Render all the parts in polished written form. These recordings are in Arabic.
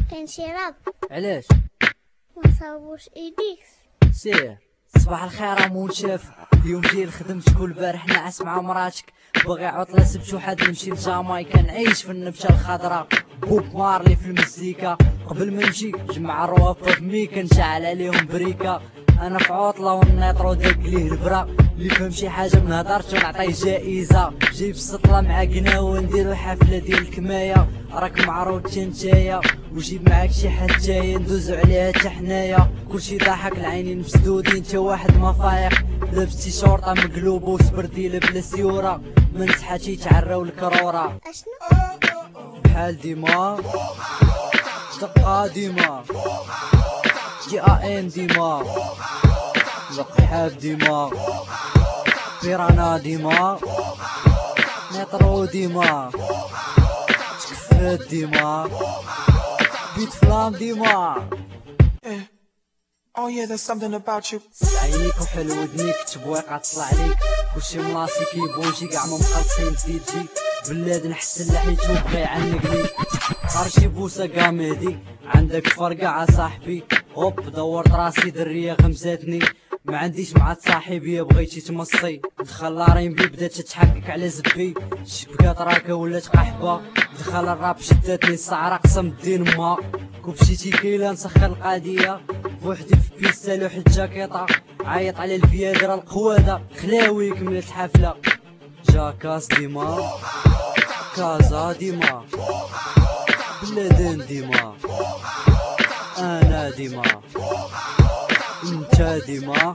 كاين شي راب؟ علاش؟ ما صاوبوش ايديك. سير. صباح الخير امونشاف، اليوم جاي لخدمتك والبارح نعس مع مراتك، باغي عطلة سبت وحد نمشي لجامايكا نعيش في النبتة الخضراء، بوب مارلي في المزيكا، قبل ما نمشي جمع الروابط في ميكا نشعل عليهم بريكا، انا في عطلة والنيطرو داق ليه البرا، اللي فهم شي حاجة من هدرتو نعطيه جائزة، جايب السطلة مع قناوة نديرو حفلة ديال الكماية، راك معروض نتايا وجيب معاك شي حتاية ندوزو عليها حتى حنايا، كلشي ضاحك العينين مسدودين تا واحد ما فايق، لابس تيشورطة مقلوب وسبرديلة بلا سيورة، من صحاتي تعراو الكرورة، اشنو؟ بحال ديما دقة ديما جي ان ديما لقحاب ديما بيرانا ديما نيطرو ديما تكفات ديما بيت فلام ديما. Oh yeah, there's something about you. عينيك وحلو ودنيك تبويقة تطلع عليك، كلشي ملاسي كيبوجي كاع ما مخلصين تيجي، بلاد نحس لحيتو بغا يعنقني، قرشي بوسة قامدي عندك فرقة صاحبي، هوب دورت راسي درية غمزاتني، ما عنديش مع صاحبي بغيتي تمصي، دخل لارين بي بدات تتحقق على زبي، شبكات راكا ولات قحبة، دخل الراب شداتني السعرة قسم الدين ما، كوبشيتي كيلا نسخر القضية، بوحدي في بيستا لوح الجاكيطة، عيط على الفيادرة القوادة، خلاوي كملت الحفلة، جاكاس ديما كازا ديما بلادين ديما انا ديما انت ديما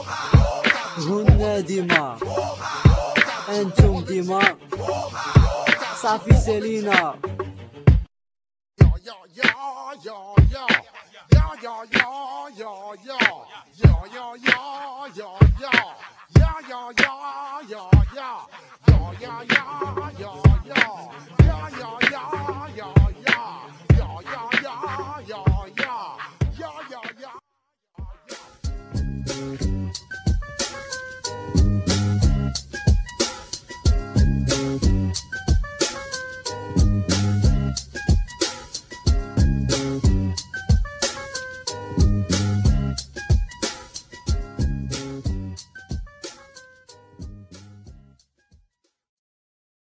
هن ديما انتم ديما صافي سالينا. Yeah.